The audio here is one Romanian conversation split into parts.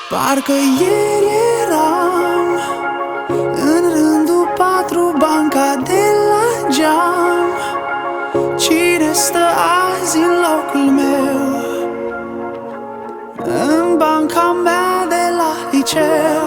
Parcă ieri eram în rândul 4, banca de la geam. Cine stă azi în locul meu? În banca mea de la liceu.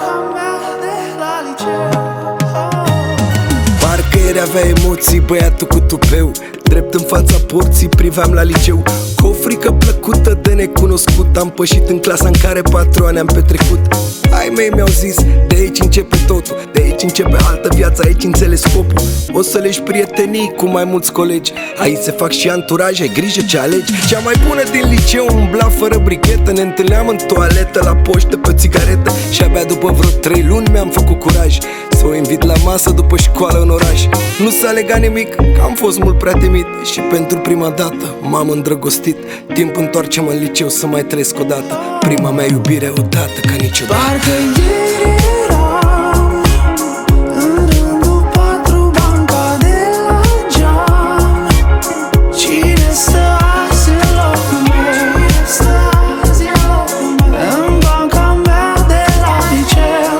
Parcă ieri avea emoții băiatul cu tupeu, drept în fața porții priveam la liceu. Cu o frică plăcută de necunoscut am pășit în clasa în care 4 ani am petrecut. Ai mei mi-au zis, de aici începe totul, de aici începe altă viață, aici înțeles scopul. O să legi prietenii cu mai mulți colegi, aici se fac și anturaje, ai grijă ce alegi. Cea mai bună din liceu umbla fără brichetă, ne întâlneam în toaletă, la poștă, pe o țigaretă. Și abia după vreo 3 luni mi-am făcut curaj să o invit la masă după școală în oraș. Nu s-a legat nimic, că am fost mult prea timid și pentru prima dată m-am îndrăgostit. Timp întoarce-mă în liceu să mai trăiesc odată prima mea iubire odată ca niciodată. Parcă ieri eram în rândul 4, banca de la geam. Cine stă azi în locul meu? În banca mea de la liceu.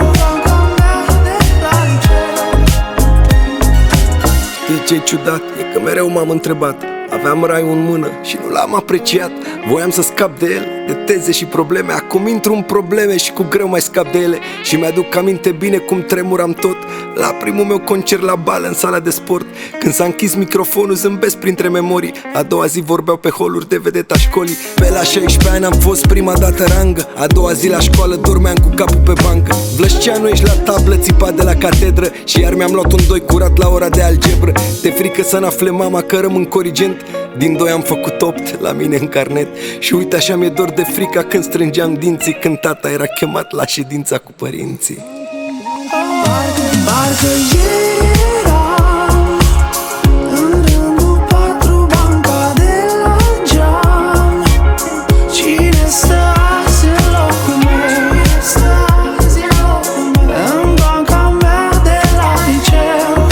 Știi ce-i ciudat? E că mereu m-am întrebat. Aveam raiul în mână și nu l-am apreciat. Voiam să scap de el, de teze și probleme. Acum intru în probleme și cu greu mai scap de ele. Și mi-aduc aminte bine cum tremuram tot la primul meu concert la bală în sala de sport. Când s-a închis microfonul zâmbesc printre memorii. A doua zi vorbeau pe holuri de vedeta școlii. Pe la 16 ani am fost prima dată rangă. A doua zi la școală dormeam cu capul pe bancă. Vlășceanu, ești la tablă, țipa de la catedră. Și iar mi-am luat un 2 curat la ora de algebră. De frică să n-afle mama că rămân corigent. Din 2 am făcut 8 la mine în carnet. Și uite așa mi-e dor de frica când strângeam dinții, când tata era chemat la ședința cu părinții. Parcă ieri eram în rândul 4, banca de la geam. Cine stă azi în locul meu? În banca mea de la liceu.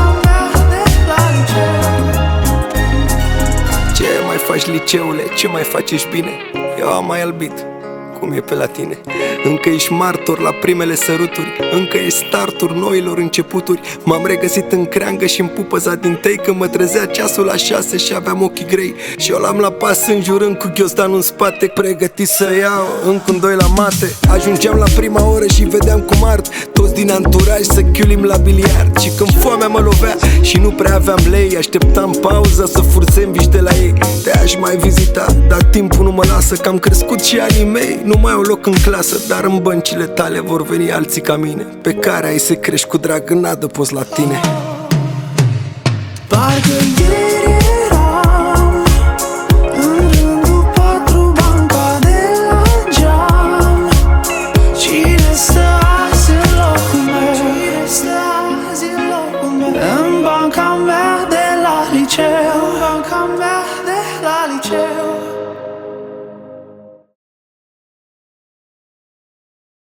Ce mai faci, liceule? Ce mai faci, ești bine? Eu am mai albit. Cum e pe la tine? Încă ești martor la primele săruturi, încă ești startul noilor începuturi. M-am regăsit în creangă și în pupăza din tei, când mă trezea ceasul la 6 și aveam ochii grei. Și eu l-am la pas înjurând cu ghiozdanul în spate, pregătit să iau încă un 2 la mate. Ajungeam la prima oră și vedeam cum ard toți din anturaj să chiulim la biliard. Și când foamea mă lovea și nu prea aveam lei, așteptam pauza să fursem viște la ei. Te-aș mai vizita, dar timpul nu mă lasă, că am crescut și anii mei nu mai au loc în clasă. Dar în băncile tale vor veni alții ca mine, pe care ai să crești cu drag în adăpost la tine. Parcă ieri